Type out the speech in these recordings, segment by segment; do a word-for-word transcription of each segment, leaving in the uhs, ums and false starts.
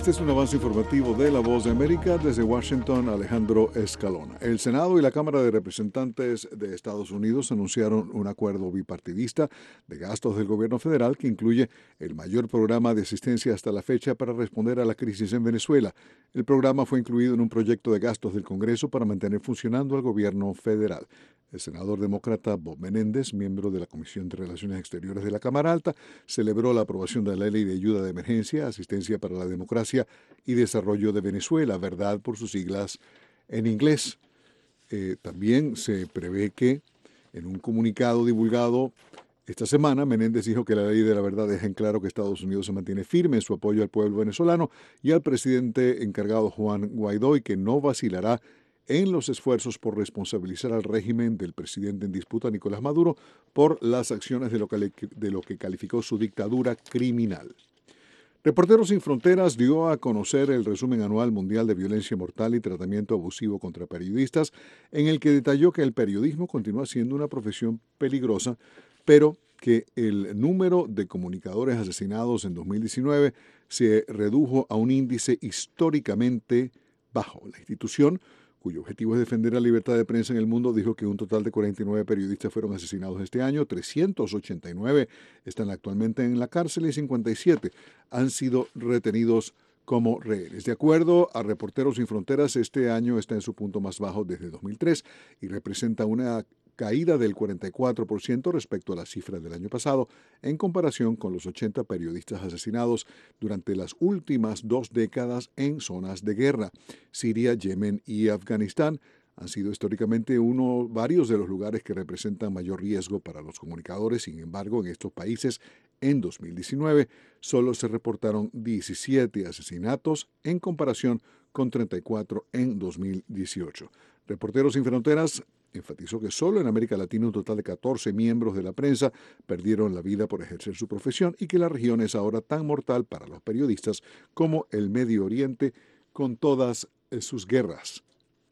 Este es un avance informativo de La Voz de América. Desde Washington, Alejandro Escalona. El Senado y la Cámara de Representantes de Estados Unidos anunciaron un acuerdo bipartidista de gastos del gobierno federal que incluye el mayor programa de asistencia hasta la fecha para responder a la crisis en Venezuela. El programa fue incluido en un proyecto de gastos del Congreso para mantener funcionando al gobierno federal. El senador demócrata Bob Menéndez, miembro de la Comisión de Relaciones Exteriores de la Cámara Alta, celebró la aprobación de la Ley de Ayuda de Emergencia, Asistencia para la Democracia y Desarrollo de Venezuela, ¿verdad?, por sus siglas en inglés. Eh, también se prevé que, en un comunicado divulgado esta semana, Menéndez dijo que la Ley de la Verdad deja en claro que Estados Unidos se mantiene firme en su apoyo al pueblo venezolano y al presidente encargado Juan Guaidó y que no vacilará en los esfuerzos por responsabilizar al régimen del presidente en disputa, Nicolás Maduro, por las acciones de lo que, de lo que calificó su dictadura criminal. Reporteros Sin Fronteras dio a conocer el resumen anual mundial de violencia mortal y tratamiento abusivo contra periodistas, en el que detalló que el periodismo continúa siendo una profesión peligrosa, pero que el número de comunicadores asesinados en dos mil diecinueve se redujo a un índice históricamente bajo. La institución, cuyo objetivo es defender la libertad de prensa en el mundo, dijo que un total de cuarenta y nueve periodistas fueron asesinados este año, trescientos ochenta y nueve están actualmente en la cárcel y cincuenta y siete han sido retenidos como rehenes. De acuerdo a Reporteros Sin Fronteras, este año está en su punto más bajo desde dos mil tres y representa una caída del cuarenta y cuatro por ciento respecto a la cifra del año pasado, en comparación con los ochenta periodistas asesinados durante las últimas dos décadas en zonas de guerra. Siria, Yemen y Afganistán han sido históricamente uno, varios de los lugares que representan mayor riesgo para los comunicadores. Sin embargo, en estos países, en dos mil diecinueve, solo se reportaron diecisiete asesinatos en comparación con treinta y cuatro en dos mil dieciocho. Reporteros Sin Fronteras enfatizó que solo en América Latina un total de catorce miembros de la prensa perdieron la vida por ejercer su profesión y que la región es ahora tan mortal para los periodistas como el Medio Oriente con todas sus guerras.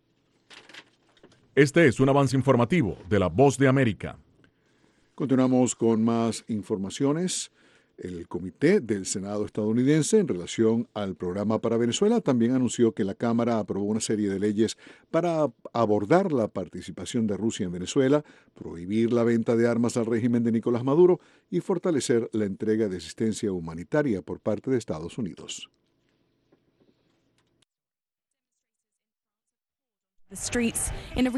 Este es un avance informativo de La Voz de América. Continuamos con más informaciones. El Comité del Senado estadounidense, en relación al programa para Venezuela, también anunció que la Cámara aprobó una serie de leyes para abordar la participación de Rusia en Venezuela, prohibir la venta de armas al régimen de Nicolás Maduro y fortalecer la entrega de asistencia humanitaria por parte de Estados Unidos. The streets in a